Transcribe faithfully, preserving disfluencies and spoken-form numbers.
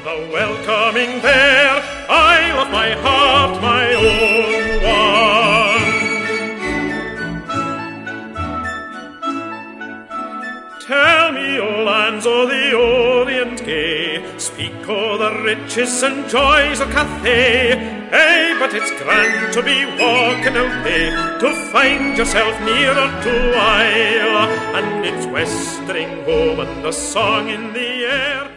the welcoming there, isle of my heart, my own one. Tell me, O lands o' the Orient gay, speak o' the riches and joys of Cathay. Eh, but it's grand to be walking out there, to find yourself nearer to Isle, and it's westering home and the song in the air.